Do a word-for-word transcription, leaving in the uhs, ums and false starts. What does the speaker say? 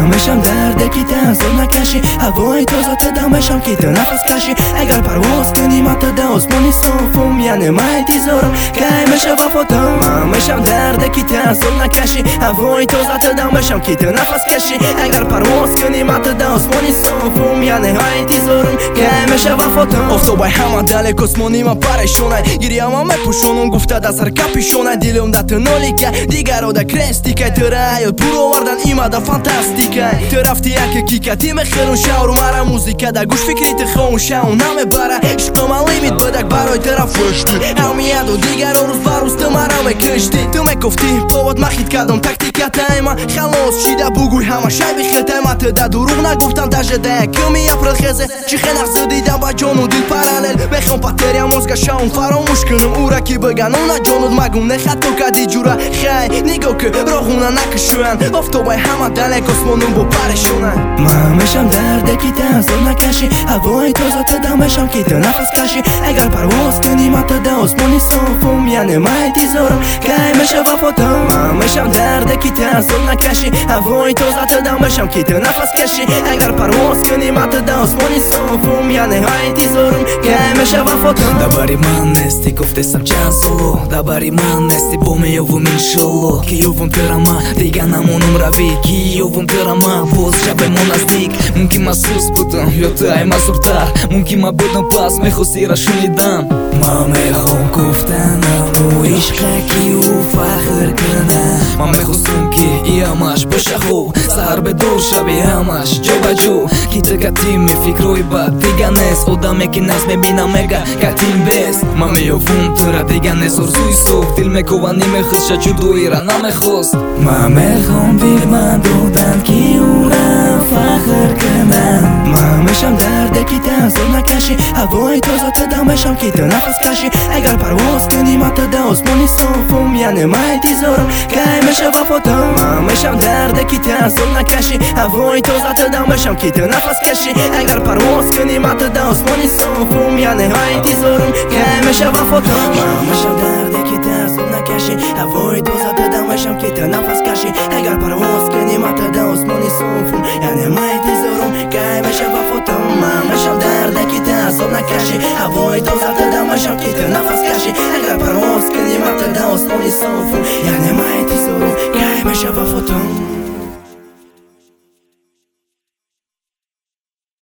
مشم دردکی تنظر نکشی هوای تازه تدمشم که تو نفس کشی اگر پرواز کنی من تده آسمانی صافم یعنی من تیزارم که میشه وفاتم مشم دردکی تنظر نکشی هوای تازه تدمشم که تو نفس کشی اگر پرواز کنی من تده آسمانی صافم یعنی های تیزارم که میشه وفاتم آفتابای همه دل کسمانی من پریشونه گیری همه میپوشونم گفته در سر کپیشونه دیلم در تنالی که دیگر رو در کرستی که تو رایت برو وردن ایمه در فانتاستیکه تو رفتی یک کیکتی میخیرون شاورو مرا موزیکه در گوش فکریت خون شاون نمیبره عشقم لیمیت بدک برای طرف وشتی همیاد و دیگر روز بروز تو مرا میکشتی تو میگفتی بابات مخید کردم تکتیکت ایما خلاص شیده بگوی همه شای بخیت ایما تو در دروغ نگفتم در جده کمی اپرل خیزه چی خیلی زدیدم با جان و دل پرالل میخوام پاتریا موزگا شاون فراموش کنم او را کی بگن اونا جانود مگم نخد تو کدی جورا خی نگاه که راهونه نکشون آفتابای همه دل کسمانون با پرشونه من میشم دردکی تنظر نکشی هوای تازه تدمشم که تو نفس کشی اگر پرواز کنی من تده آسمانی صافم یعنی من تیزارم که میشه وفاتم من میشم دردکی تنظر نکشی هوای تازه تدمشم که تو نفس کشی اگر پرواز کنی من تده آسمانی صافم یعنی های تیزارم که میشه وفاتم دباری من нести گفتم چند سالو دباری من нести با میوم انشالله که یوم ترما دیگه نمونم روی که یوم ترما باز شبمون نزدیک ممکن من سوز بودم یا تو ای مزورتر ممکن من بودم پس میخواستی را شنیدم من میخوام گفتنم و عشقه که او فخر کنم من میخواستم که ای همش باشه خوب سهر به دور شبی همش جو با جو که تو کتیم میفکروی بد دیگه نیست آدمی که نست میبینم مگه کتیم بیست من میوم تو را دیگه نیست ارزوی سوخت دل میکوانی میخواست شد جدوی را نمیخواست من میخوام دل من دودن که او را فخر کنم من میشم دردکی تنظر نکشی هوای تازه تدمشم که تو نفس کشی اگر پرواز کنی من تده آسمانی صافم یعنی من تیزارم که میشه وفاتم من میشم دردکی تنظر نکشی هوای تازه تدمشم که تو نفس کشی اگر پرواز کنی من تده آسمانی صافم یعنی های تیزارم که میشه وفاتم من میشم دردکی تنظر نکشی هوای تازه تدمشم که تو نفس کشی اگر پرواز کنی من تده آسمانی صافم یعنی من تیزارم که میشه وفاتم من میشم دردکی تنظر نکشی هوای تازه تدمشم که تو نفس کشی اگر پرواز کنی من تده آسمانی صافم یعنی من تیزارم که میشه وفاتم